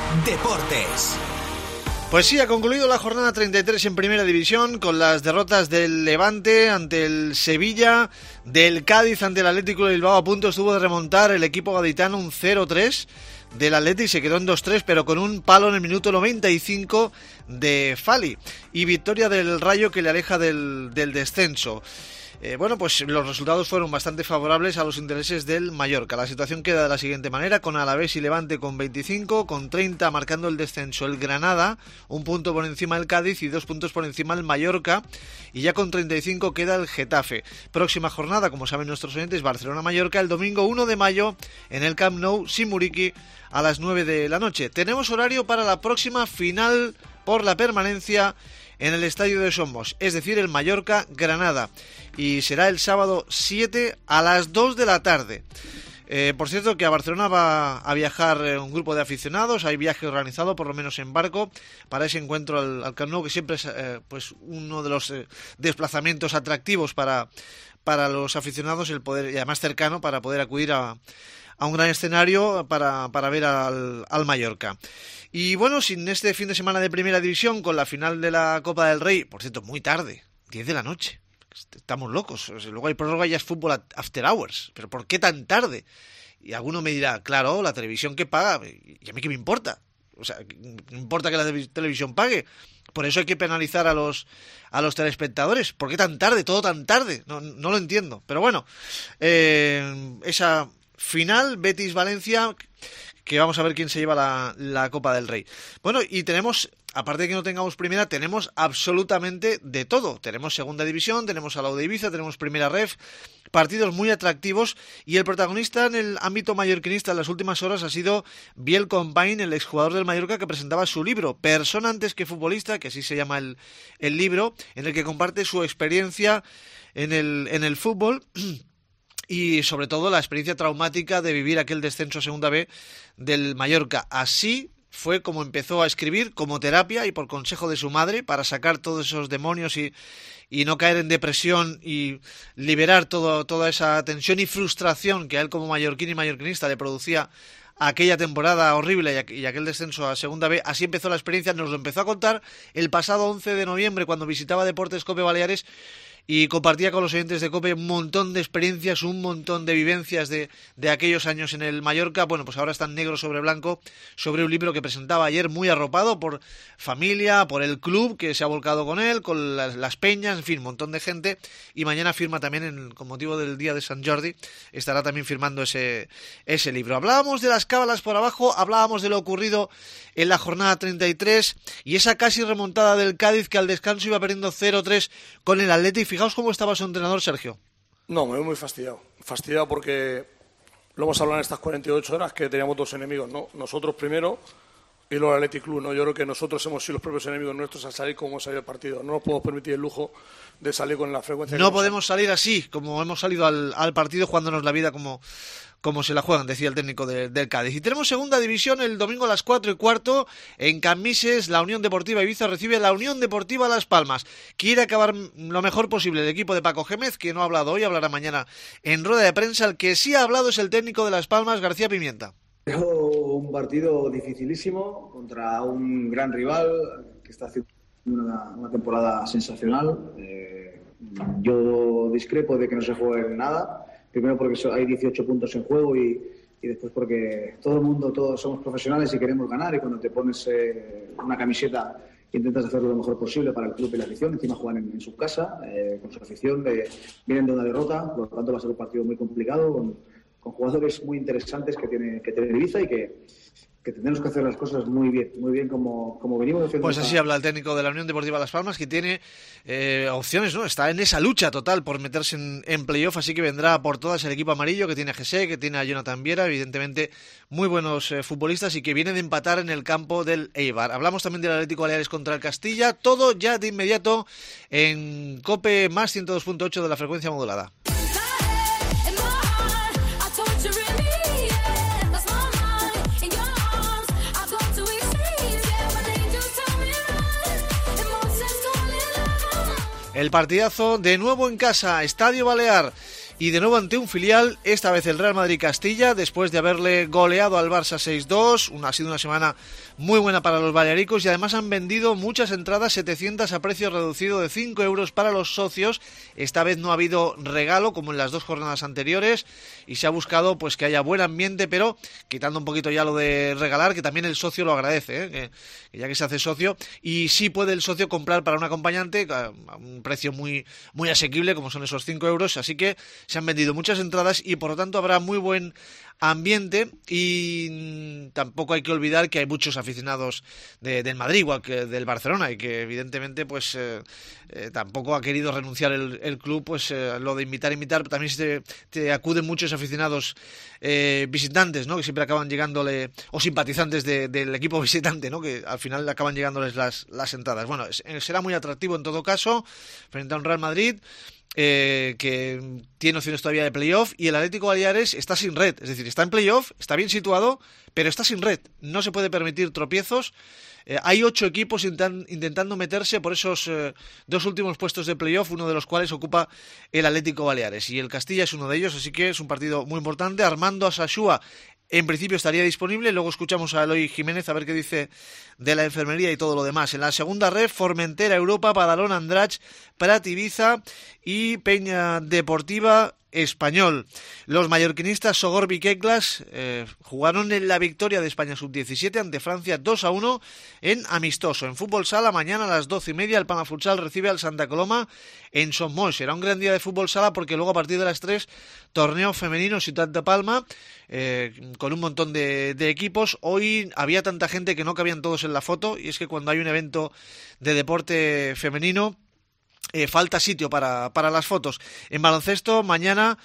Deportes. Pues sí, ha concluido la jornada 33 en Primera División con las derrotas del Levante ante el Sevilla, del Cádiz ante el Atlético de Bilbao. A punto estuvo de remontar el equipo gaditano un 0-3 del Atleti, se quedó en 2-3, pero con un palo en el minuto 95 de Fali. Y victoria del Rayo que le aleja del descenso. Bueno, pues los resultados fueron bastante favorables a los intereses del Mallorca. La situación queda de la siguiente manera, con Alavés y Levante con 25, con 30 marcando el descenso el Granada, un punto por encima del Cádiz y 2 puntos por encima el Mallorca, y ya con 35 queda el Getafe. Próxima jornada, como saben nuestros oyentes, Barcelona-Mallorca, el domingo 1 de mayo en el Camp Nou, sin Muriqui, a las 9 de la noche. Tenemos horario para la próxima final por la permanencia en el estadio de Somos, es decir, el Mallorca-Granada, y será el sábado 7 a las 2 de la tarde. Por cierto, que a Barcelona va a viajar un grupo de aficionados, hay viaje organizado, por lo menos en barco, para ese encuentro al Camp Nou, que siempre es pues uno de los desplazamientos atractivos para los aficionados, el poder, y además cercano, para poder acudir a un gran escenario para ver al Mallorca. Y bueno, sin este fin de semana de Primera División, con la final de la Copa del Rey, por cierto, muy tarde, 10 de la noche, estamos locos, o sea, luego hay prórroga y ya es fútbol after hours, pero ¿por qué tan tarde? Y alguno me dirá, claro, la televisión que paga, ¿y a mí qué me importa? O sea, ¿me importa que la televisión pague? Por eso hay que penalizar a los telespectadores. ¿Por qué tan tarde? Todo tan tarde. No lo entiendo. Pero bueno, esa final, Betis-Valencia, que vamos a ver quién se lleva la Copa del Rey. Bueno, y tenemos, aparte de que no tengamos primera, tenemos absolutamente de todo. Tenemos segunda división, tenemos a la de Ibiza, tenemos primera ref, partidos muy atractivos, y el protagonista en el ámbito mallorquinista en las últimas horas ha sido Biel Compain, el exjugador del Mallorca, que presentaba su libro, Persona antes que futbolista, que así se llama el libro, en el que comparte su experiencia en el fútbol y sobre todo la experiencia traumática de vivir aquel descenso a Segunda B del Mallorca. Así fue como empezó a escribir, como terapia y por consejo de su madre, para sacar todos esos demonios y no caer en depresión y liberar toda esa tensión y frustración que a él como mallorquín y mallorquinista le producía aquella temporada horrible y aquel descenso a Segunda B. Así empezó la experiencia, nos lo empezó a contar el pasado 11 de noviembre cuando visitaba Deportes Cope Baleares y compartía con los oyentes de COPE un montón de experiencias, un montón de vivencias de aquellos años en el Mallorca. Bueno, pues ahora está en negro sobre blanco sobre un libro que presentaba ayer, muy arropado por familia, por el club que se ha volcado con él, con las peñas, en fin, un montón de gente. Y mañana firma también, con motivo del día de Sant Jordi, estará también firmando ese libro. Hablábamos de las cábalas por abajo, hablábamos de lo ocurrido en la jornada 33 y esa casi remontada del Cádiz, que al descanso iba perdiendo 0-3 con el Atleti. Fijaos cómo estaba su entrenador, Sergio. No, me veo muy fastidiado. Fastidiado porque lo hemos hablado en estas 48 horas que teníamos dos enemigos, ¿no? Nosotros primero y luego el Athletic Club, ¿no? Yo creo que nosotros hemos sido los propios enemigos nuestros al salir como hemos salido el partido. No nos podemos permitir el lujo de salir con la frecuencia. No podemos salir así, como hemos salido al partido, jugándonos la vida como se la juegan, decía el técnico del Cádiz. Y tenemos segunda división el domingo a las 4:15 en Camises. La Unión Deportiva Ibiza recibe a la Unión Deportiva Las Palmas. Quiere acabar lo mejor posible el equipo de Paco Gémez, que no ha hablado hoy, hablará mañana en rueda de prensa. El que sí ha hablado es el técnico de Las Palmas, García Pimienta. Un partido dificilísimo contra un gran rival que está haciendo una temporada sensacional. Yo discrepo de que no se juegue nada. Primero porque hay 18 puntos en juego y después porque todos somos profesionales y queremos ganar, y cuando te pones una camiseta intentas hacerlo lo mejor posible para el club y la afición. Encima juegan en su casa, con su afición, vienen de una derrota, por lo tanto va a ser un partido muy complicado con jugadores muy interesantes que tiene Ibiza y que tenemos que hacer las cosas muy bien como venimos haciendo. Pues así habla el técnico de la Unión Deportiva Las Palmas, que tiene opciones, ¿no? Está en esa lucha total por meterse en playoff, así que vendrá por todas el equipo amarillo, que tiene a José, que tiene a Jonathan Viera, evidentemente muy buenos futbolistas, y que viene de empatar en el campo del Eibar. Hablamos también del Atlético Baleares contra el Castilla, todo ya de inmediato en COPE más 102.8 de la frecuencia modulada. El partidazo de nuevo en casa, Estadio Balear. Y de nuevo ante un filial, esta vez el Real Madrid-Castilla, después de haberle goleado al Barça 6-2. Ha sido una semana muy buena para los balearicos y además han vendido muchas entradas, 700 a precio reducido de 5 euros para los socios. Esta vez no ha habido regalo como en las 2 jornadas anteriores y se ha buscado pues que haya buen ambiente, pero quitando un poquito ya lo de regalar, que también el socio lo agradece, que ya que se hace socio, y sí puede el socio comprar para un acompañante a un precio muy, muy asequible como son esos 5 euros, así que se han vendido muchas entradas y por lo tanto habrá muy buen ambiente y tampoco hay que olvidar que hay muchos aficionados del Madrid igual que del Barcelona y que evidentemente pues tampoco ha querido renunciar el club, pues lo de invitar también te acuden muchos aficionados visitantes, ¿no? Que siempre acaban llegándole, o simpatizantes del equipo visitante, ¿no? Que al final acaban llegándoles las entradas. Bueno, será muy atractivo en todo caso frente a un Real Madrid que tiene opciones todavía de playoff, y el Atlético Baleares está sin red, es decir, está en playoff, está bien situado, pero está sin red, no se puede permitir tropiezos. Hay 8 equipos intentando meterse por esos 2 últimos puestos de playoff, uno de los cuales ocupa el Atlético Baleares, y el Castilla es uno de ellos, así que es un partido muy importante. Armando Asashua en principio estaría disponible, luego escuchamos a Eloy Jiménez a ver qué dice de la enfermería y todo lo demás. En la segunda red, Formentera, Europa, Badalona, Andratx, Prat, Ibiza y Peña Deportiva Español. Los mallorquinistas Sogorb y Keklas jugaron en la victoria de España sub-17 ante Francia 2-1 en amistoso. En fútbol sala, mañana a las 12:30 el Palma Futsal recibe al Santa Coloma en Son Moix. Será un gran día de fútbol sala porque luego a partir de las 3 torneo femenino Ciutat de Palma con un montón de equipos. Hoy había tanta gente que no cabían todos en la foto, y es que cuando hay un evento de deporte femenino falta sitio para las fotos. En baloncesto, mañana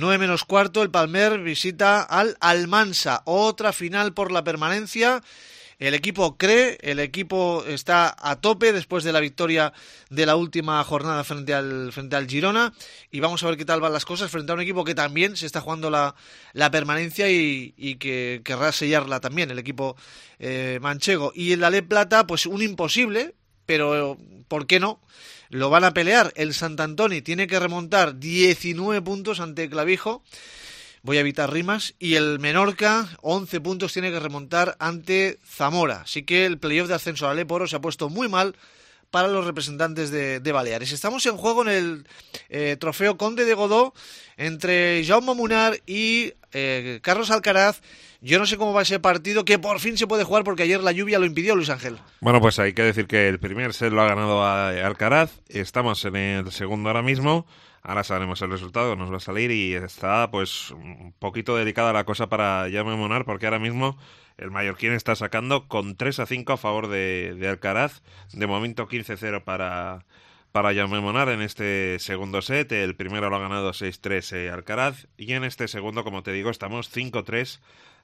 9:15 el Palmer visita al Almansa, otra final por la permanencia. El equipo cree, el equipo está a tope después de la victoria de la última jornada frente al Girona, y vamos a ver qué tal van las cosas frente a un equipo que también se está jugando la permanencia y que querrá sellarla también, el equipo manchego. Y el Alep Plata, pues un imposible, pero ¿por qué no? Lo van a pelear. El Sant Antoni tiene que remontar 19 puntos ante Clavijo. Voy a evitar rimas. Y el Menorca, 11 puntos, tiene que remontar ante Zamora. Así que el playoff de ascenso al Alep Oro se ha puesto muy mal para los representantes de Baleares. Estamos en juego en el trofeo Conde de Godó entre Jaume Munar y Carlos Alcaraz. Yo no sé cómo va ese partido, que por fin se puede jugar porque ayer la lluvia lo impidió, Luis Ángel. Bueno, pues hay que decir que el primer set lo ha ganado Alcaraz. Estamos en el segundo ahora mismo. Ahora sabremos el resultado, nos va a salir, y está pues un poquito delicada la cosa para Jaume Munar, porque ahora mismo el mallorquín está sacando con 3-5 a favor de Alcaraz. De momento 15-0 para Jaume Munar en este segundo set. El primero lo ha ganado 6-3 Alcaraz, y en este segundo, como te digo, estamos 5-3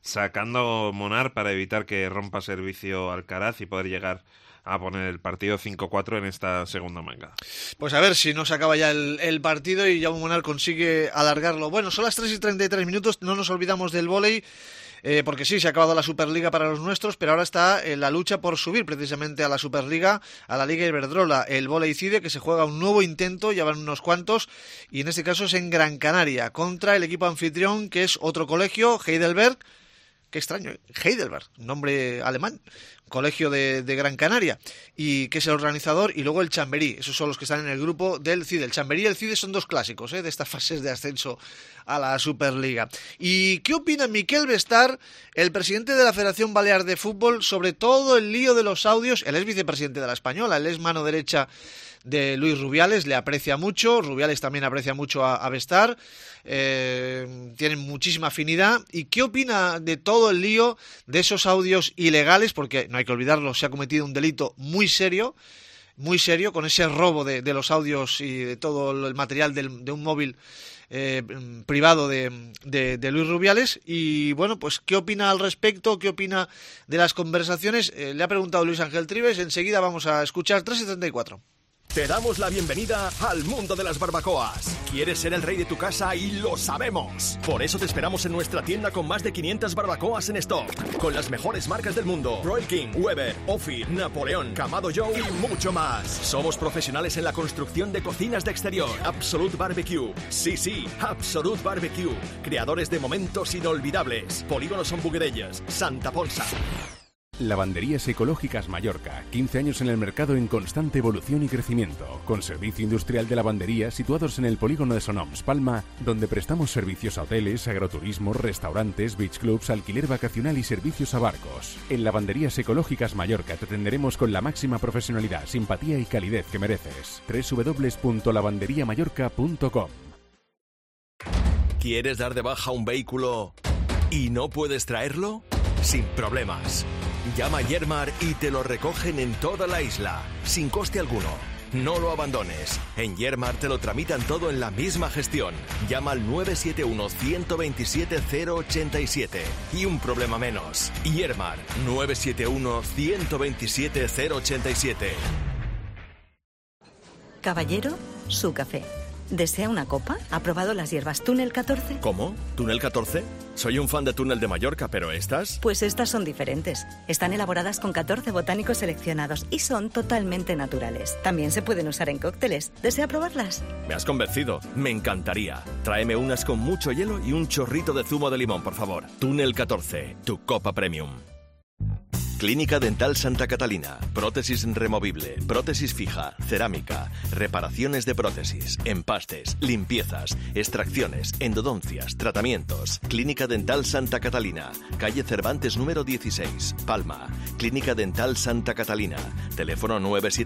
sacando Munar para evitar que rompa servicio Alcaraz y poder llegar a poner el partido 5-4 en esta segunda manga. Pues a ver si no se acaba ya el partido y Jaume Munar consigue alargarlo. Bueno, son las 3:33, no nos olvidamos del vóley, porque sí, se ha acabado la Superliga para los nuestros, pero ahora está en la lucha por subir precisamente a la Superliga, a la Liga Iberdrola, el vóley CIDE, que se juega un nuevo intento, ya van unos cuantos, y en este caso es en Gran Canaria, contra el equipo anfitrión, que es otro colegio, Heidelberg. Qué extraño, Heidelberg, nombre alemán, colegio de Gran Canaria, y que es el organizador, y luego el Chamberí. Esos son los que están en el grupo del CIDE. El Chamberí y el CIDE son 2 clásicos de estas fases de ascenso a la Superliga. ¿Y qué opina Miquel Bestar, el presidente de la Federación Balear de Fútbol, sobre todo el lío de los audios? Él es vicepresidente de la Española, él es mano derecha de Luis Rubiales, le aprecia mucho, Rubiales también aprecia mucho a Bestar, tienen muchísima afinidad. ¿Y qué opina de todo el lío de esos audios ilegales? Porque no hay que olvidarlo, se ha cometido un delito muy serio con ese robo de los audios y de todo el material de un móvil privado de Luis Rubiales. Y bueno, pues ¿qué opina al respecto? ¿Qué opina de las conversaciones? Le ha preguntado Luis Ángel Trives, enseguida vamos a escuchar 3:34. Te damos la bienvenida al mundo de las barbacoas. ¿Quieres ser el rey de tu casa? Y lo sabemos. Por eso te esperamos en nuestra tienda con más de 500 barbacoas en stock. Con las mejores marcas del mundo. Broil King, Weber, Ophir, Napoleón, Kamado Joe y mucho más. Somos profesionales en la construcción de cocinas de exterior. Absolute Barbecue. Sí, Absolute Barbecue. Creadores de momentos inolvidables. Polígono Son Buguerelles, Santa Ponsa. Lavanderías Ecológicas Mallorca, 15 años en el mercado en constante evolución y crecimiento, con servicio industrial de lavandería situados en el polígono de Sonoms, Palma, donde prestamos servicios a hoteles, agroturismo, restaurantes, beach clubs, alquiler vacacional y servicios a barcos. En Lavanderías Ecológicas Mallorca te atenderemos con la máxima profesionalidad, simpatía y calidez que mereces. www.lavanderiamallorca.com. ¿Quieres dar de baja un vehículo y no puedes traerlo? Sin problemas. Llama a Yermar y te lo recogen en toda la isla, sin coste alguno. No lo abandones. En Yermar te lo tramitan todo en la misma gestión. Llama al 971-127-087 y un problema menos. Yermar, 971-127-087. Caballero, su café. ¿Desea una copa? ¿Ha probado las hierbas Túnel 14? ¿Cómo? ¿Túnel 14? Soy un fan de Túnel de Mallorca, pero ¿estas? Pues estas son diferentes. Están elaboradas con 14 botánicos seleccionados y son totalmente naturales. También se pueden usar en cócteles. ¿Desea probarlas? Me has convencido. Me encantaría. Tráeme unas con mucho hielo y un chorrito de zumo de limón, por favor. Túnel 14, tu copa premium. Clínica Dental Santa Catalina. Prótesis removible, prótesis fija, cerámica, reparaciones de prótesis, empastes, limpiezas, extracciones, endodoncias, tratamientos. Clínica Dental Santa Catalina. Calle Cervantes número 16, Palma. Clínica Dental Santa Catalina. Teléfono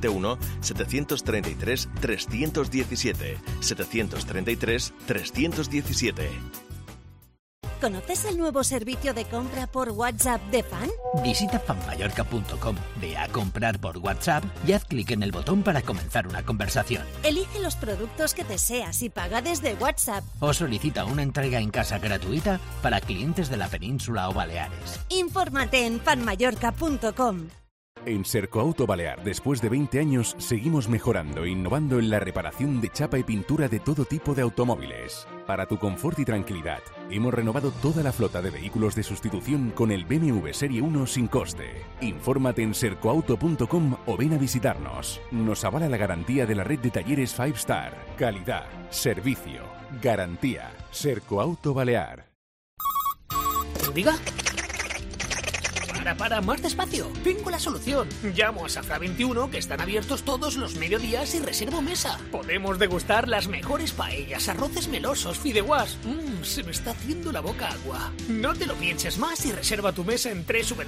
971-733-317. 733-317. ¿Conoces el nuevo servicio de compra por WhatsApp de Fan? Visita fanmallorca.com, ve a comprar por WhatsApp y haz clic en el botón para comenzar una conversación. Elige los productos que deseas y paga desde WhatsApp. O solicita una entrega en casa gratuita para clientes de la península o Baleares. Infórmate en fanmallorca.com. En Sercoauto Balear, después de 20 años, seguimos mejorando e innovando en la reparación de chapa y pintura de todo tipo de automóviles. Para tu confort y tranquilidad, hemos renovado toda la flota de vehículos de sustitución con el BMW Serie 1 sin coste. Infórmate en sercoauto.com o ven a visitarnos. Nos avala la garantía de la red de talleres 5 Star. Calidad, servicio, garantía. Sercoauto Balear. ¿Diga? Para, más despacio. Tengo la solución. Llamo a Safra 21, que están abiertos todos los mediodías y reservo mesa. Podemos degustar las mejores paellas, arroces melosos, fideuás. Se me está haciendo la boca agua. No te lo pienses más y reserva tu mesa en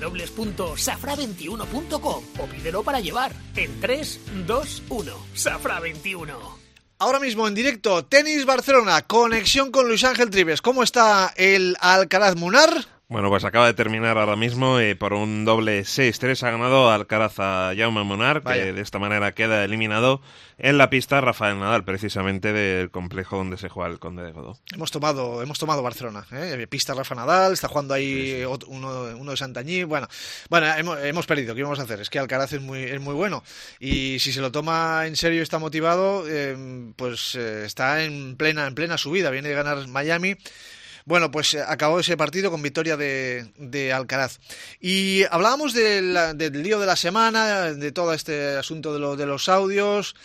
www.safra21.com o pídelo para llevar en 3, 2, 1. Safra 21. Ahora mismo en directo, Tenis Barcelona, conexión con Luis Ángel Trives. ¿Cómo está el Alcaraz Munar? Bueno, pues acaba de terminar ahora mismo por un doble 6-3. Ha ganado Alcaraz a Jaume Munar, que de esta manera queda eliminado en la pista Rafael Nadal, precisamente del complejo donde se juega el Conde de Godó. Hemos tomado Barcelona, pista Rafa Nadal, está jugando ahí uno de Santanyí. Bueno, hemos perdido. ¿Qué vamos a hacer? Es que Alcaraz es muy bueno y si se lo toma en serio y está motivado, pues está en plena subida. Viene de ganar Miami. Bueno, pues acabó ese partido con victoria de Alcaraz. Y hablábamos del lío de la semana, de todo este asunto de los audios,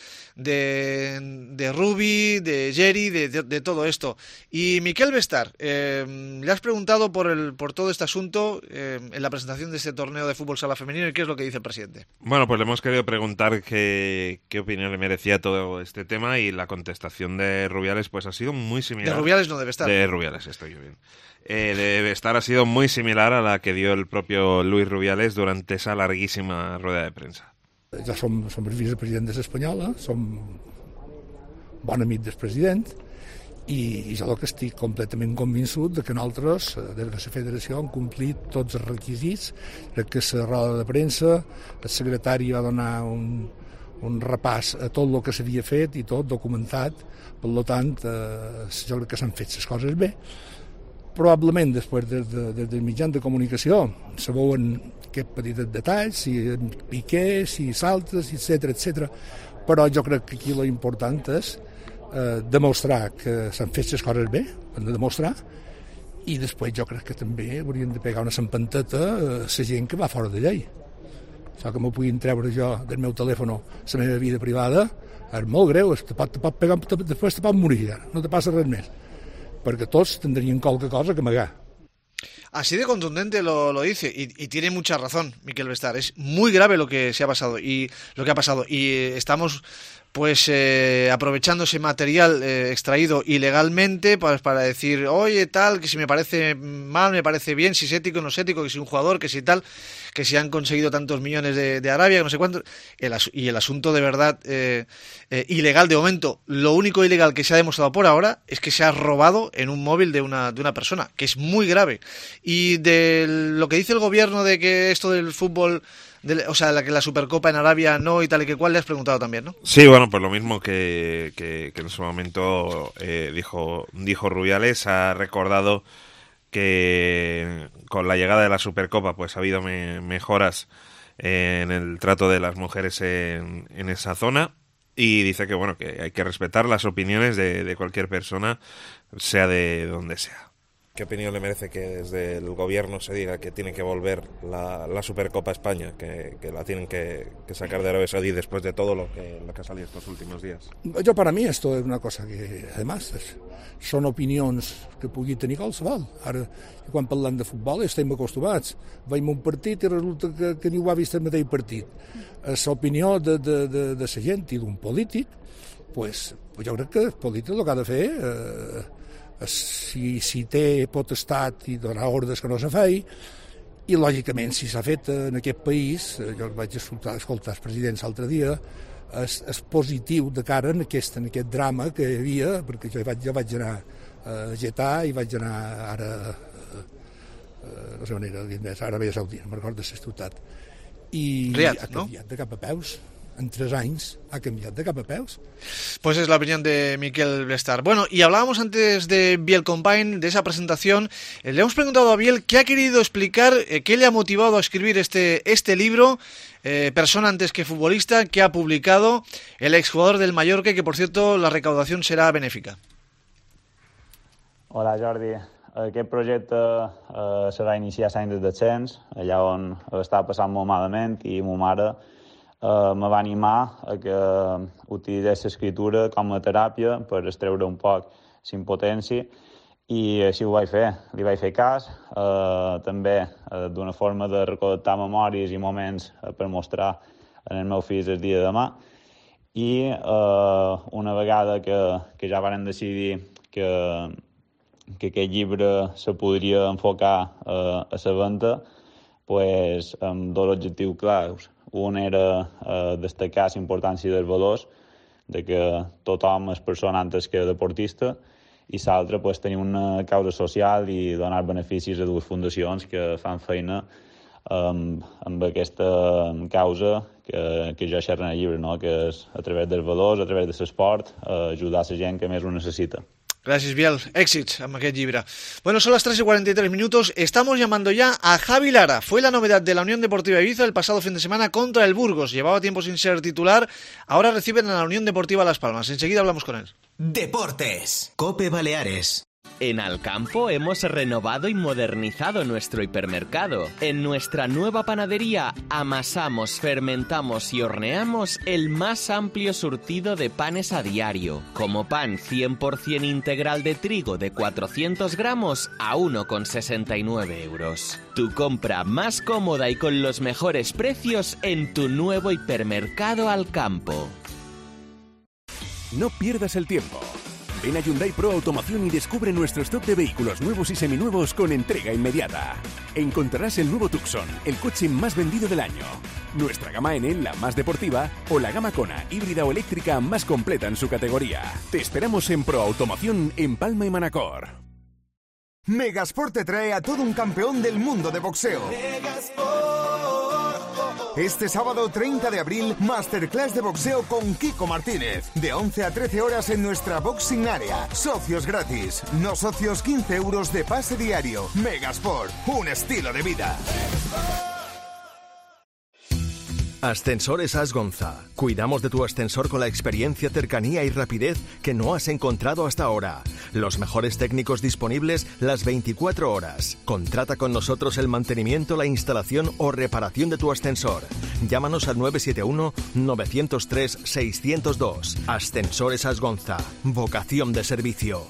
de Rubi, de Jerry, de todo esto. Y Miquel Bestar, le has preguntado por todo este asunto en la presentación de este torneo de fútbol sala femenino y qué es lo que dice el presidente. Bueno, pues le hemos querido preguntar qué opinión le merecía todo este tema y la contestación de Rubiales pues ha sido muy similar. De Rubiales no, de Bestar. De Rubiales, estoy yo bien. De Bestar ha sido muy similar a la que dio el propio Luis Rubiales durante esa larguísima rueda de prensa. Ja som vicepresident espanyola, som bon amic del president i jo que estic completament convençut de que nosaltres, des de la federació, hem complit tots els requisits. Crec que la roda de premsa, el secretari va donar un repàs a tot el que s'havia fet i tot documentat, per tant, jo crec que s'han fet les coses bé. Probablement després del mitjan de comunicació se veuen aquests petits detalls, si Piqué, si saltes, etc. però jo crec que aquí l'important és demostrar que s'han fet les coses bé, han de demostrar, i després jo crec que també haurien de pegar una sampanteta a la gent que va fora de llei. Això que m'ho puguin treure jo del meu telèfon la meva vida privada és molt greu, te pot pegar, després te pot morir ja, no te passa res més, perquè tots tindrien qualque cosa que amagar. Así de contundente lo dice y tiene mucha razón Miquel Bestar. Es muy grave lo que ha pasado y estamos pues aprovechando ese material extraído ilegalmente para decir, oye, tal, que si me parece mal, me parece bien, si es ético, no es ético, que si un jugador, que si tal, que si han conseguido tantos millones de Arabia, que no sé cuánto. Y el asunto de verdad ilegal de momento, lo único ilegal que se ha demostrado por ahora es que se ha robado en un móvil de una persona, que es muy grave. Y de lo que dice el gobierno de que esto del fútbol... o sea, la Supercopa en Arabia no y tal y que cual, le has preguntado también, ¿no? Sí, bueno, pues lo mismo que en su momento dijo Rubiales. Ha recordado que con la llegada de la Supercopa pues ha habido mejoras en el trato de las mujeres en esa zona, y dice que bueno, que hay que respetar las opiniones de cualquier persona, sea de donde sea. ¿Qué opinión le merece que desde el gobierno se diga que tiene que volver la Supercopa a España, que la tienen que sacar de Arabia Saudí después de todo lo que ha salido estos últimos días? Jo, per a mi, esto és una cosa que, además, són opinions que pugui tenir qualsevol. Ara, quan parlem de futbol, estem acostumats. Veiem un partit i resulta que ningú ha vist el mateix partit. L'opinió de la gent i d'un polític, pues, jo crec que el polític el que ha de fer... si té potestat i donar ordres que no se fei, i lògicament si s'ha fet en aquest país, jo vaig escoltar els presidents l'altre dia, és positiu de cara en aquest drama que hi havia, perquè jo vaig anar a Getà i vaig anar ara no sé on era, a Aràbia Saudita, no me'n recordo de la ciutat, i Riad, ha canviat de cap a peus. En 3 anys ha cambiado de cap a peus. Pues es la opinión de Miquel Bestar. Bueno, y hablábamos antes de Biel Combine, de esa presentación. Le hemos preguntado a Biel qué ha querido explicar, qué le ha motivado a escribir este libro, Persona antes que futbolista, que ha publicado el exjugador del Mallorca, que por cierto la recaudación será benéfica. Hola Jordi, aquest projecte serà iniciar l'any del descens, allà on estava passant molt malament, i ma mare me va animar a que utilitzés l'escriptura com a teràpia per extreure un poc l'impotència, i així ho vaig fer. Li vaig fer cas, també d'una forma de recol·lectar memòries i moments per mostrar en el meu fill el dia de demà, i una vegada que ja varen decidir que aquest llibre se podria enfocar a la venda, pues, amb 2 objectius claus. Un era destacar la importància dels valors, de que tothom és persona antes que deportista, i l'altre, pues, tenir una causa social i donar beneficis a 2 fundacions que fan feina amb aquesta causa que jo xerro en el llibre, no? Que és a través dels valors, a través de l'esport, ajudar la gent que més ho necessita. Gracias, Biel. Éxitos amb aquest llibre. Bueno, son las 3:43 minutos. Estamos llamando ya a Javi Lara. Fue la novedad de la Unión Deportiva Ibiza el pasado fin de semana contra el Burgos. Llevaba tiempo sin ser titular. Ahora reciben a la Unión Deportiva Las Palmas. Enseguida hablamos con él. Deportes. COPE Baleares. En Alcampo hemos renovado y modernizado nuestro hipermercado. En nuestra nueva panadería amasamos, fermentamos y horneamos el más amplio surtido de panes a diario, como pan 100% integral de trigo de 400 gramos a 1,69 euros. Tu compra más cómoda y con los mejores precios en tu nuevo hipermercado Alcampo. No pierdas el tiempo. Ven a Hyundai Pro Automoción y descubre nuestro stock de vehículos nuevos y seminuevos con entrega inmediata. Encontrarás el nuevo Tucson, el coche más vendido del año, nuestra gama N, la más deportiva, o la gama Kona, híbrida o eléctrica más completa en su categoría. Te esperamos en Pro Automoción en Palma y Manacor. Megasport te trae a todo un campeón del mundo de boxeo. Este sábado 30 de abril, Masterclass de boxeo con Kiko Martínez. De 11 a 13 horas en nuestra Boxing Area. Socios gratis. No socios, 15 euros de pase diario. Megasport, un estilo de vida. Ascensores Asgonza. Cuidamos de tu ascensor con la experiencia, cercanía y rapidez que no has encontrado hasta ahora. Los mejores técnicos disponibles las 24 horas. Contrata con nosotros el mantenimiento, la instalación o reparación de tu ascensor. Llámanos al 971-903-602. Ascensores Asgonza. Vocación de servicio.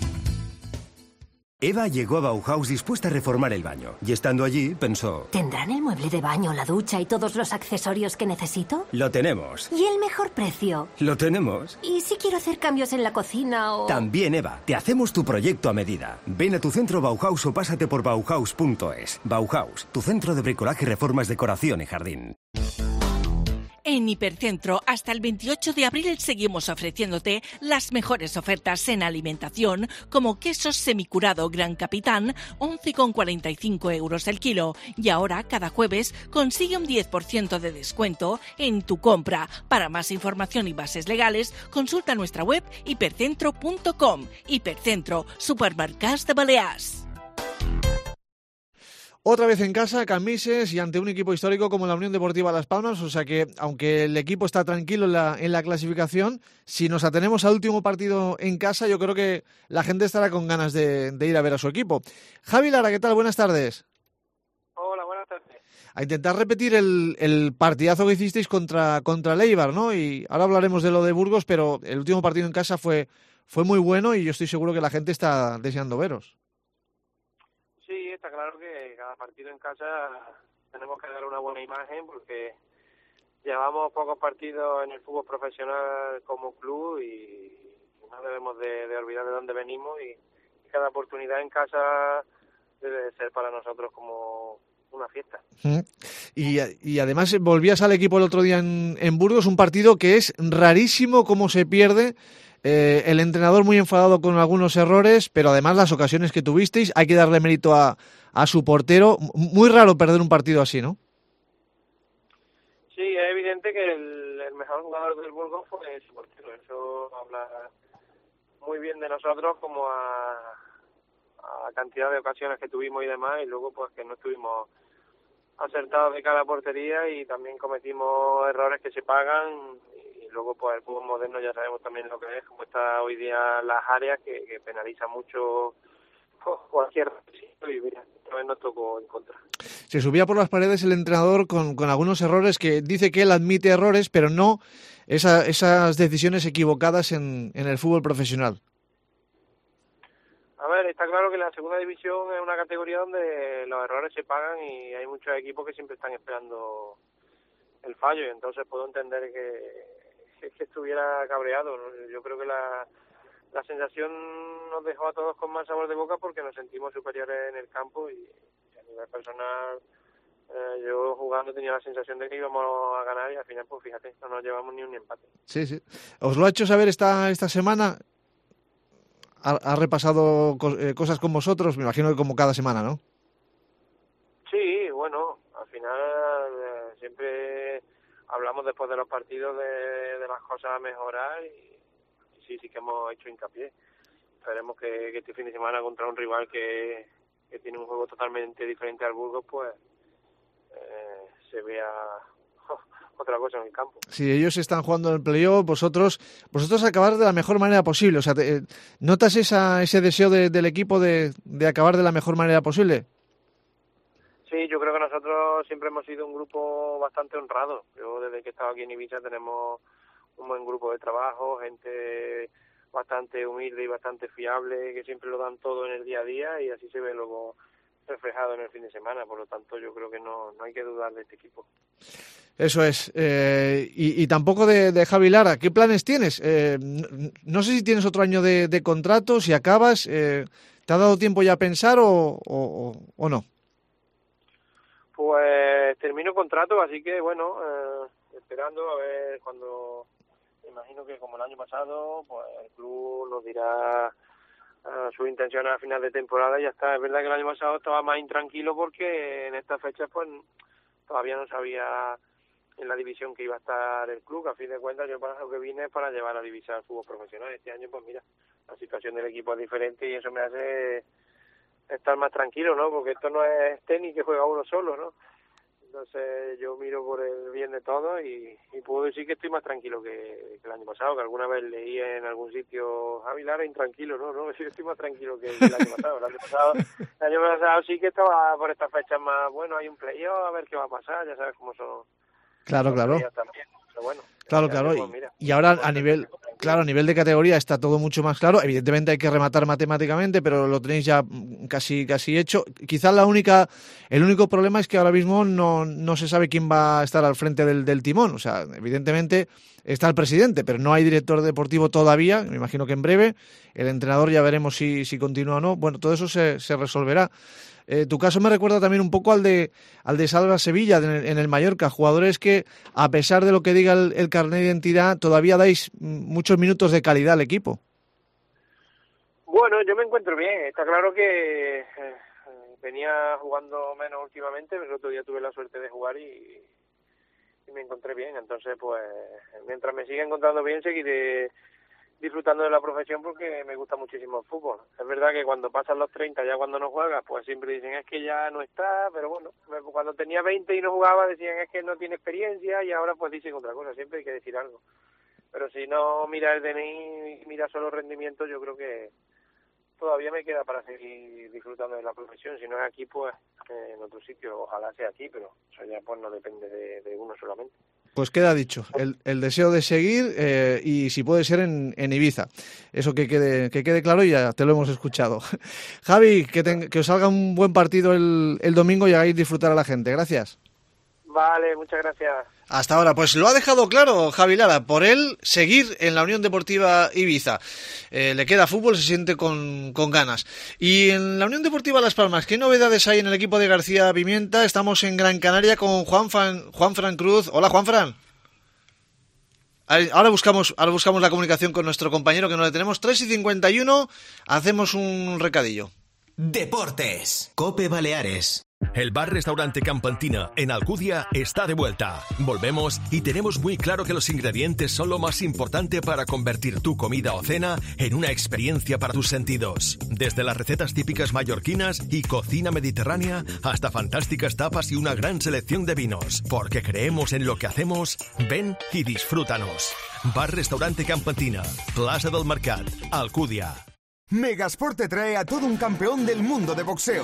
Eva llegó a Bauhaus dispuesta a reformar el baño. Y estando allí, pensó... ¿Tendrán el mueble de baño, la ducha y todos los accesorios que necesito? Lo tenemos. ¿Y el mejor precio? Lo tenemos. ¿Y si quiero hacer cambios en la cocina o...? También, Eva. Te hacemos tu proyecto a medida. Ven a tu centro Bauhaus o pásate por Bauhaus.es. Bauhaus, tu centro de bricolaje, reformas, decoración y jardín. En Hipercentro, hasta el 28 de abril seguimos ofreciéndote las mejores ofertas en alimentación, como quesos semicurado Gran Capitán, 11,45 € el kilo. Y ahora, cada jueves, consigue un 10% de descuento en tu compra. Para más información y bases legales, consulta nuestra web hipercentro.com. Hipercentro, supermercados de Balears. Otra vez en casa, Camises, y ante un equipo histórico como la Unión Deportiva Las Palmas, o sea que aunque el equipo está tranquilo en la clasificación, si nos atenemos al último partido en casa, yo creo que la gente estará con ganas de ir a ver a su equipo. Javi Lara, ¿qué tal? Buenas tardes. Hola, buenas tardes. A intentar repetir el partidazo que hicisteis contra el Eibar, ¿no? Y ahora hablaremos de lo de Burgos, pero el último partido en casa fue muy bueno y yo estoy seguro que la gente está deseando veros. Sí, está claro que cada partido en casa tenemos que dar una buena imagen porque llevamos pocos partidos en el fútbol profesional como club y no debemos de olvidar de dónde venimos y cada oportunidad en casa debe ser para nosotros como una fiesta. Y además volvías al equipo el otro día en Burgos, un partido que es rarísimo cómo se pierde. El entrenador muy enfadado con algunos errores, pero además las ocasiones que tuvisteis, hay que darle mérito a su portero. Muy raro perder un partido así, ¿no? Sí, es evidente que el mejor jugador del Burgos fue su portero. Eso habla muy bien de nosotros como a cantidad de ocasiones que tuvimos y demás, y luego pues que no estuvimos acertados de cara a portería y también cometimos errores que se pagan. Y luego pues el fútbol moderno ya sabemos también lo que es, como está hoy día las áreas que penaliza mucho cualquier requisito y mira, esta vez nos tocó en contra. Se subía por las paredes el entrenador con algunos errores que dice que él admite errores, pero no esas decisiones equivocadas en el fútbol profesional. A ver, está claro que la segunda división es una categoría donde los errores se pagan y hay muchos equipos que siempre están esperando el fallo, y entonces puedo entender que estuviera cabreado, ¿no? Yo creo que la sensación nos dejó a todos con más sabor de boca porque nos sentimos superiores en el campo y a nivel personal yo jugando tenía la sensación de que íbamos a ganar y al final pues fíjate, no nos llevamos ni un empate. Sí. ¿Os lo ha hecho saber esta semana? ¿Ha repasado cosas con vosotros? Me imagino que como cada semana, ¿no? Sí, bueno, al final siempre hablamos después de los partidos de las cosas a mejorar y sí que hemos hecho hincapié. Esperemos que este fin de semana contra un rival que tiene un juego totalmente diferente al Burgos, pues se vea otra cosa en el campo. Si ellos están jugando en el playoff, vosotros acabar de la mejor manera posible. O sea, ¿notas ese deseo del equipo de acabar de la mejor manera posible? Sí, yo creo que nosotros siempre hemos sido un grupo bastante honrado. Yo desde que he estado aquí en Ibiza tenemos un buen grupo de trabajo, gente bastante humilde y bastante fiable, que siempre lo dan todo en el día a día y así se ve luego reflejado en el fin de semana. Por lo tanto, yo creo que no hay que dudar de este equipo. Eso es. Y tampoco de Javi Lara. ¿Qué planes tienes? No sé si tienes otro año de contrato, si acabas. ¿Te ha dado tiempo ya a pensar o no? Pues termino contrato, así que bueno, esperando a ver cuando, imagino que como el año pasado, pues el club nos dirá sus intenciones a final de temporada y ya está. Es verdad que el año pasado estaba más intranquilo porque en estas fechas pues todavía no sabía en la división que iba a estar el club, que a fin de cuentas yo para lo que vine es para llevar a divisar al fútbol profesional. Este año pues mira, la situación del equipo es diferente y eso me hace estar más tranquilo, ¿no? Porque esto no es tenis que juega uno solo, ¿no? Entonces yo miro por el bien de todos y puedo decir que estoy más tranquilo que el año pasado, que alguna vez leí en algún sitio, Javi Lara intranquilo, no, sí, estoy más tranquilo que el año pasado. El año pasado sí que estaba por estas fechas más, bueno, hay un playoff, a ver qué va a pasar, ya sabes cómo son. Claro. También, pero bueno, Claro. pues mira, Y ahora a nivel de categoría está todo mucho más claro. Evidentemente hay que rematar matemáticamente, pero lo tenéis ya casi hecho. Quizás el único problema es que ahora mismo no se sabe quién va a estar al frente del timón. O sea, evidentemente está el presidente, pero no hay director deportivo todavía. Me imagino que en breve. El entrenador ya veremos si continúa o no. Bueno, todo eso se resolverá. Tu caso me recuerda también un poco al de Salva Sevilla en el Mallorca, jugadores que a pesar de lo que diga el carnet de identidad todavía dais muchos minutos de calidad al equipo. Bueno, yo me encuentro bien, está claro que venía jugando menos últimamente, pero el otro día tuve la suerte de jugar y me encontré bien, entonces pues mientras me siga encontrando bien seguiré disfrutando de la profesión porque me gusta muchísimo el fútbol. Es verdad que cuando pasan los 30, ya cuando no juegas, pues siempre dicen es que ya no está, pero bueno, cuando tenía 20 y no jugaba decían es que no tiene experiencia y ahora pues dicen otra cosa, siempre hay que decir algo. Pero si no mira el DNI y mira solo rendimiento, yo creo que todavía me queda para seguir disfrutando de la profesión. Si no es aquí, pues en otro sitio, ojalá sea aquí, pero eso ya pues no depende de uno solamente. Pues queda dicho, el deseo de seguir y si puede ser en Ibiza. Eso que quede claro y ya te lo hemos escuchado. Javi, que os salga un buen partido el domingo y hagáis disfrutar a la gente. Gracias. Vale, muchas gracias. Hasta ahora, pues lo ha dejado claro Javi Lara, por él seguir en la Unión Deportiva Ibiza. Le queda fútbol, se siente con ganas. Y en la Unión Deportiva Las Palmas, ¿qué novedades hay en el equipo de García Pimienta? Estamos en Gran Canaria con Juanfran Cruz. Hola, Juanfran. Ahora buscamos la comunicación con nuestro compañero que no le tenemos. 3:51, hacemos un recadillo. Deportes, COPE Baleares. El bar-restaurante Campantina en Alcudia está de vuelta. Volvemos y tenemos muy claro que los ingredientes son lo más importante para convertir tu comida o cena en una experiencia para tus sentidos. Desde las recetas típicas mallorquinas y cocina mediterránea hasta fantásticas tapas y una gran selección de vinos. Porque creemos en lo que hacemos, ven y disfrútanos. Bar-restaurante Campantina, Plaza del Mercat, Alcudia. Megasport te trae a todo un campeón del mundo de boxeo.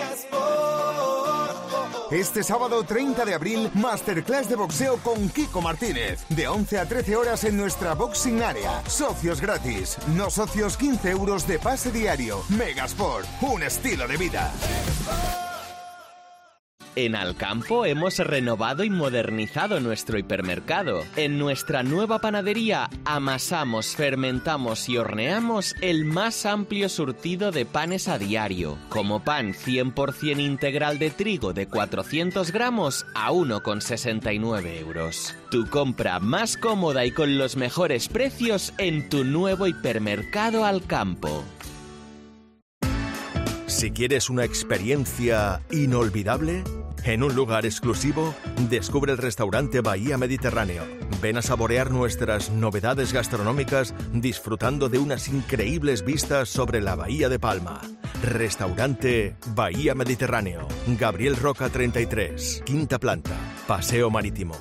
Este sábado 30 de abril, Masterclass de boxeo con Kiko Martínez. De 11 a 13 horas en nuestra Boxing Area. Socios gratis. No socios 15 euros de pase diario. Megasport, un estilo de vida. En Alcampo hemos renovado y modernizado nuestro hipermercado. En nuestra nueva panadería amasamos, fermentamos y horneamos el más amplio surtido de panes a diario, como pan 100% integral de trigo de 400 gramos a 1,69 euros. Tu compra más cómoda y con los mejores precios en tu nuevo hipermercado Alcampo. Si quieres una experiencia inolvidable, en un lugar exclusivo, descubre el restaurante Bahía Mediterráneo. Ven a saborear nuestras novedades gastronómicas disfrutando de unas increíbles vistas sobre la Bahía de Palma. Restaurante Bahía Mediterráneo, Gabriel Roca 33, quinta planta, Paseo Marítimo.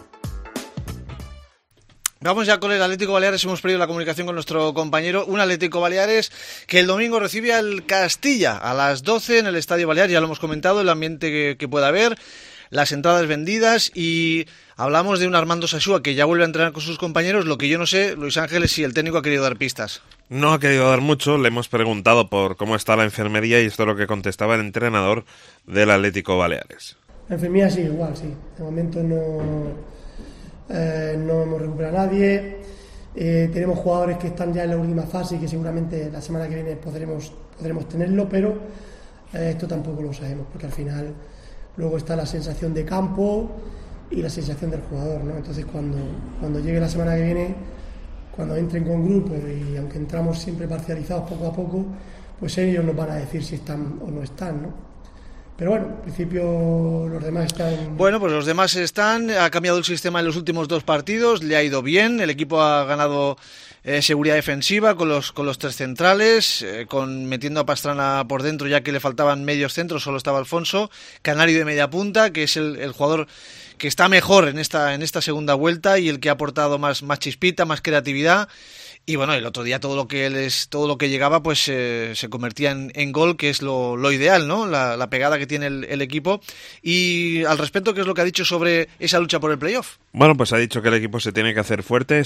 Vamos ya con el Atlético Baleares, hemos perdido la comunicación con nuestro compañero. Un Atlético Baleares que el domingo recibe al Castilla a las 12 en el Estadio Balear. Ya lo hemos comentado, el ambiente que pueda haber, las entradas vendidas y hablamos de un Armando Sasúa que ya vuelve a entrenar con sus compañeros. Lo que yo no sé, Luis Ángeles, si el técnico ha querido dar pistas. No ha querido dar mucho, le hemos preguntado por cómo está la enfermería y esto es lo que contestaba el entrenador del Atlético Baleares. La enfermería sigue igual, sí. De momento no hemos recuperado a nadie. Tenemos jugadores que están ya en la última fase y que seguramente la semana que viene podremos tenerlo, pero esto tampoco lo sabemos, porque al final luego está la sensación de campo y la sensación del jugador, ¿no? Entonces cuando llegue la semana que viene, cuando entren con grupo y aunque entramos siempre parcializados poco a poco, pues ellos nos van a decir si están o no están, ¿no? Pero bueno, en principio los demás están... Bueno, pues los demás están, ha cambiado el sistema en los últimos 2 partidos, le ha ido bien, el equipo ha ganado seguridad defensiva con los 3 centrales, metiendo a Pastrana por dentro ya que le faltaban medios centros, solo estaba Alfonso, Canario de media punta, que es el jugador que está mejor en esta segunda vuelta y el que ha aportado más chispita, más creatividad. Y bueno, el otro día todo lo que llegaba pues se convertía en gol, que es lo ideal, ¿no? La pegada que tiene el equipo. Y al respecto, ¿qué es lo que ha dicho sobre esa lucha por el playoff? Bueno, pues ha dicho que el equipo se tiene que hacer fuerte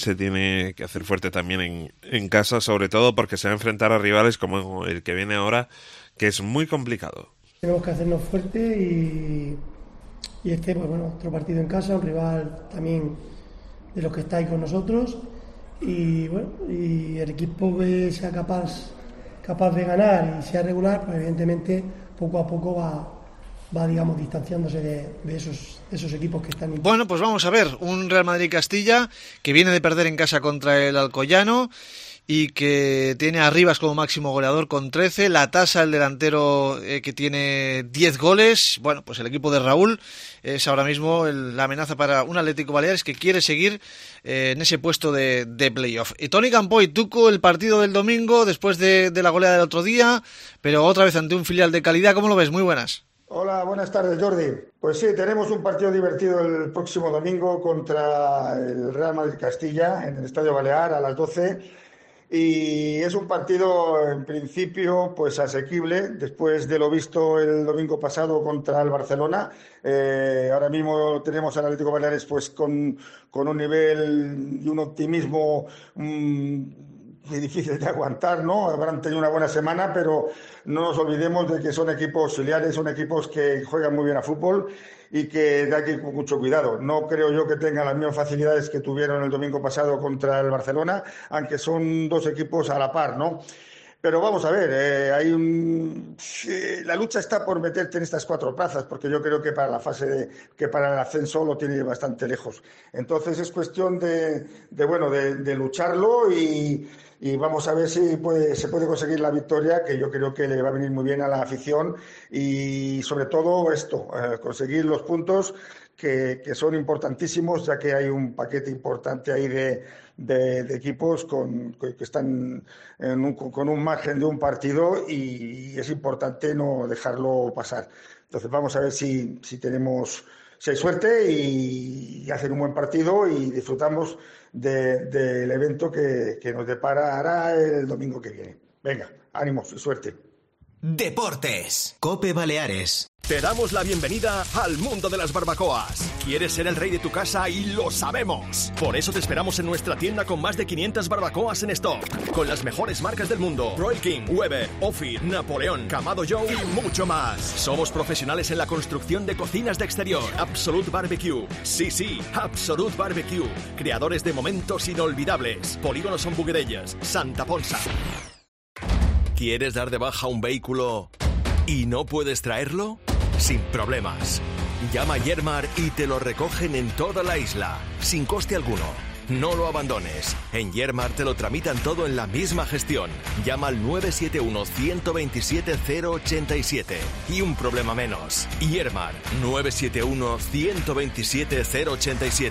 también en casa, sobre todo porque se va a enfrentar a rivales como el que viene ahora, que es muy complicado. Tenemos que hacernos fuerte y pues bueno, otro partido en casa, un rival también de los que está ahí con nosotros. Y bueno, y el equipo que sea capaz de ganar y sea regular, pues evidentemente poco a poco va digamos, distanciándose de esos equipos que están... Bueno, pues vamos a ver, un Real Madrid-Castilla que viene de perder en casa contra el Alcoyano y que tiene a Rivas como máximo goleador con 13, la Tasa, el delantero que tiene 10 goles. Bueno, pues el equipo de Raúl es ahora mismo la amenaza para un Atlético Baleares que quiere seguir en ese puesto de playoff. Y Toni Campoy, Tuco, el partido del domingo después de la goleada del otro día, pero otra vez ante un filial de calidad. ¿Cómo lo ves? Muy buenas. Hola, buenas tardes, Jordi. Pues sí, tenemos un partido divertido el próximo domingo contra el Real Madrid-Castilla en el Estadio Balear a las 12. Y es un partido, en principio, pues asequible, después de lo visto el domingo pasado contra el Barcelona. Ahora mismo tenemos al Atlético Baleares pues con un nivel y un optimismo muy difícil de aguantar, ¿no? Habrán tenido una buena semana, pero no nos olvidemos de que son equipos filiales, son equipos que juegan muy bien a fútbol y que hay que ir con mucho cuidado. No creo yo que tengan las mismas facilidades que tuvieron el domingo pasado contra el Barcelona, aunque son 2 equipos a la par, ¿no? Pero vamos a ver, la lucha está por meterte en estas 4 plazas, porque yo creo que para la fase que para el ascenso lo tiene bastante lejos. Entonces es cuestión de lucharlo y vamos a ver si se puede conseguir la victoria, que yo creo que le va a venir muy bien a la afición y sobre todo conseguir los puntos que son importantísimos, ya que hay un paquete importante ahí de equipos que están con un margen de un partido y es importante no dejarlo pasar. Entonces vamos a ver si hay suerte y hacer un buen partido y disfrutamos del evento que nos deparará el domingo que viene. Venga, ánimos y suerte. Deportes. COPE Baleares. Te damos la bienvenida al mundo de las barbacoas. ¿Quieres ser el rey de tu casa? Y lo sabemos. Por eso te esperamos en nuestra tienda con más de 500 barbacoas en stock. Con las mejores marcas del mundo. Royal King, Weber, Ophir, Napoleón, Kamado Joe y mucho más. Somos profesionales en la construcción de cocinas de exterior. Absolute Barbecue. Sí, Absolute Barbecue. Creadores de momentos inolvidables. Polígono Son Buguerellas, Santa Ponsa. ¿Quieres dar de baja un vehículo y no puedes traerlo? Sin problemas. Llama a Yermar y te lo recogen en toda la isla, sin coste alguno. No lo abandones. En Yermar te lo tramitan todo en la misma gestión. Llama al 971-127-087 y un problema menos. Yermar, 971-127-087.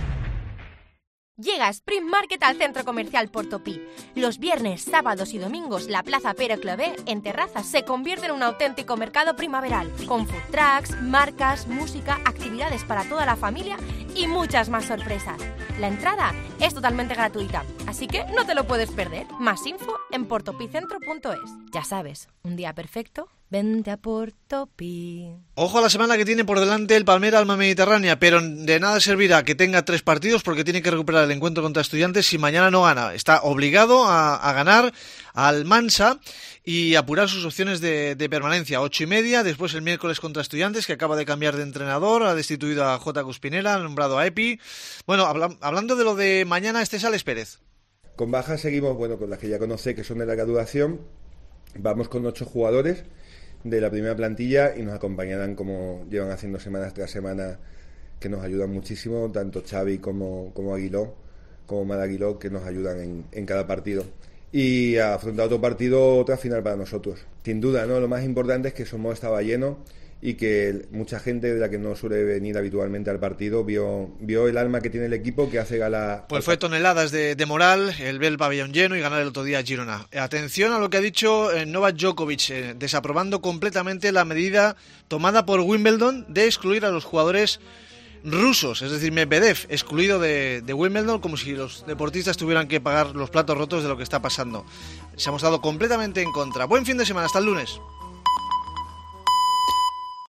Llega Spring Market al Centro Comercial Portopí. Los viernes, sábados y domingos, la Plaza Pere Clavé, en terrazas, se convierte en un auténtico mercado primaveral, con food trucks, marcas, música, actividades para toda la familia y muchas más sorpresas. La entrada es totalmente gratuita, así que no te lo puedes perder. Más info en portopicentro.es. Ya sabes, un día perfecto, vente a Portopí. Ojo a la semana que tiene por delante el Palmera Alma Mediterránea, pero de nada servirá que tenga 3 partidos porque tiene que recuperar el encuentro contra Estudiantes si mañana no gana. Está obligado a ganar al Mansa y apurar sus opciones de permanencia. 8:30, después el miércoles contra Estudiantes, que acaba de cambiar de entrenador, ha destituido a J. Cuspinela, ha nombrado a Epi. Bueno, hablando de lo de mañana, este es Alex Pérez. Con bajas seguimos, con las que ya conoce, que son de larga duración. Vamos con 8 jugadores de la primera plantilla y nos acompañarán como llevan haciendo semana tras semana, que nos ayudan muchísimo, tanto Xavi como Aguiló, como Mar Aguiló, que nos ayudan en cada partido. Y a afrontar otro partido, otra final para nosotros. Sin duda, ¿no? Lo más importante es que Somos estaba lleno y que mucha gente de la que no suele venir habitualmente al partido vio el alma que tiene el equipo, que hace gala. Pues fue toneladas de moral el ver el pabellón lleno y ganar el otro día a Girona. Atención a lo que ha dicho Novak Djokovic, desaprobando completamente la medida tomada por Wimbledon de excluir a los jugadores rusos, es decir, Medvedev excluido de Wimbledon, como si los deportistas tuvieran que pagar los platos rotos de lo que está pasando. Se ha mostrado completamente en contra. Buen fin de semana, hasta el lunes.